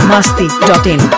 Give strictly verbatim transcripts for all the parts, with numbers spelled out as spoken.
मस्ती dot इन।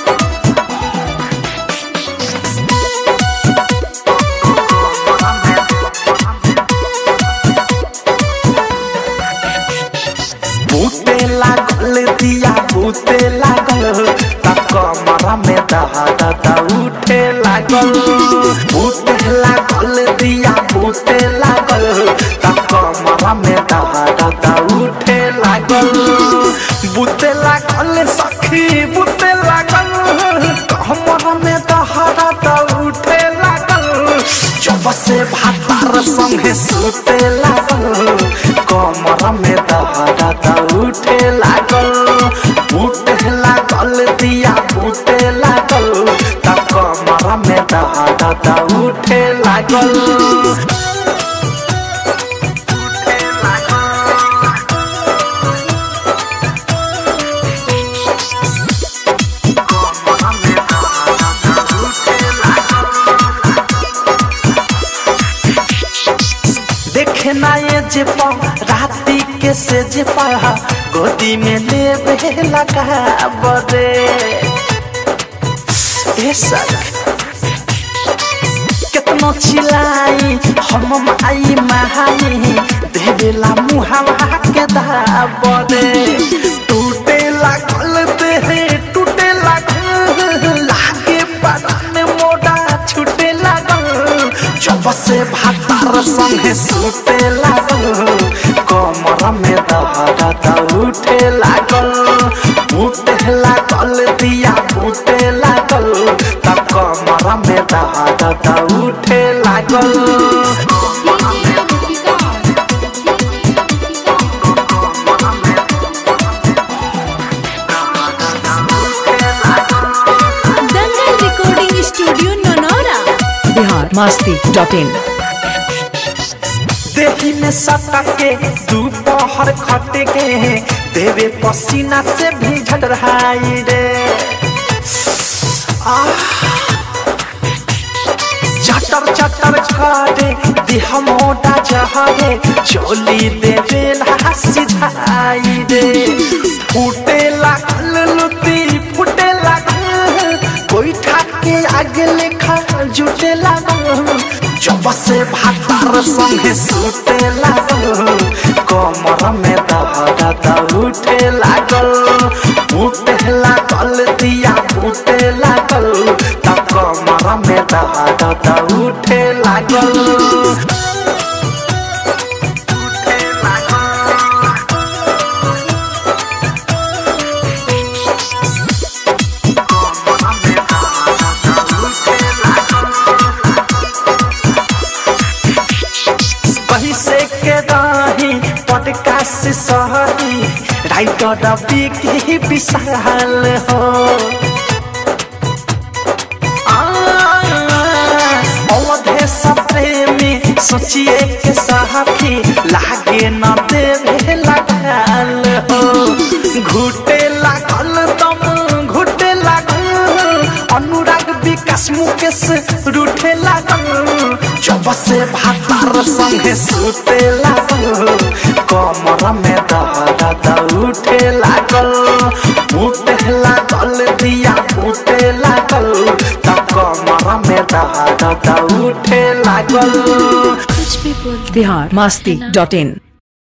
बूते लागल दिया बूते लागल तब कमरा में दहाड़ा उठे लागल। बूते लागल दिया बूते लागल तब कमरा में दहाड़ा उठे लागल। बूते लागल सखी बूते लागल कमरा में दहाड़ा उठे लागल। जब से भातार संगे सुते लागल कमरा में दहाड़ा उठे लागल। बूटे लागल दिया बूटे लागल तब कमरा में दहाड़ा उठे लागल। देखे ना ये जे पा राती के से जे पा गोदी में ले लगा बदे ऐसा कितनो चिल्लाई हम माई महाई देवेला मुहावा के दाबदे। टूटे लागल देहे टूटे लागल लागे पराने मोड़ा छूटे लागल। जब से भातार संगे सुते लागल कमरा में दहाड़ा उठे लागल। बूटे लागल दिया बूटे लागल तब कमरा में दहाड़ा उठे लागल। Dangal recording studio Nanaura. Bihar Masti dot in. देही में सटा के दोपहर खट के देवे पसीना से भी झड़ रहाई रे। चटर चटर करे देह मोटा जहरे चोली देवे ला सिधाई रे। फूटे लागल लुती फूटे लागल कोई ठाके आगे लेखा जुटे लागल। जब से भातार संगे सुते लागल कमरा में दहाड़ा उठे लागल। बूटे लागल दिया बूटे लागल तब कमरा में दहाड़ा उठे लागल। पॉडकास्ट सहरी राइटर रवि की विशाल हो। अवधे प्रेमी सोचिए के सखी लागे न देवे लगाल हो। घुटे लागल दम घुटे लागल अनुराग विकास मुकेश रूठे लागल। जब से भातार संगे सुते लागल कमरा में दहाड़ा उठे लागल। बूटे लागल दिया बूटे लागल तब कमरा में दहाड़ा उठे लागल। बिहार मस्ती डॉट इन।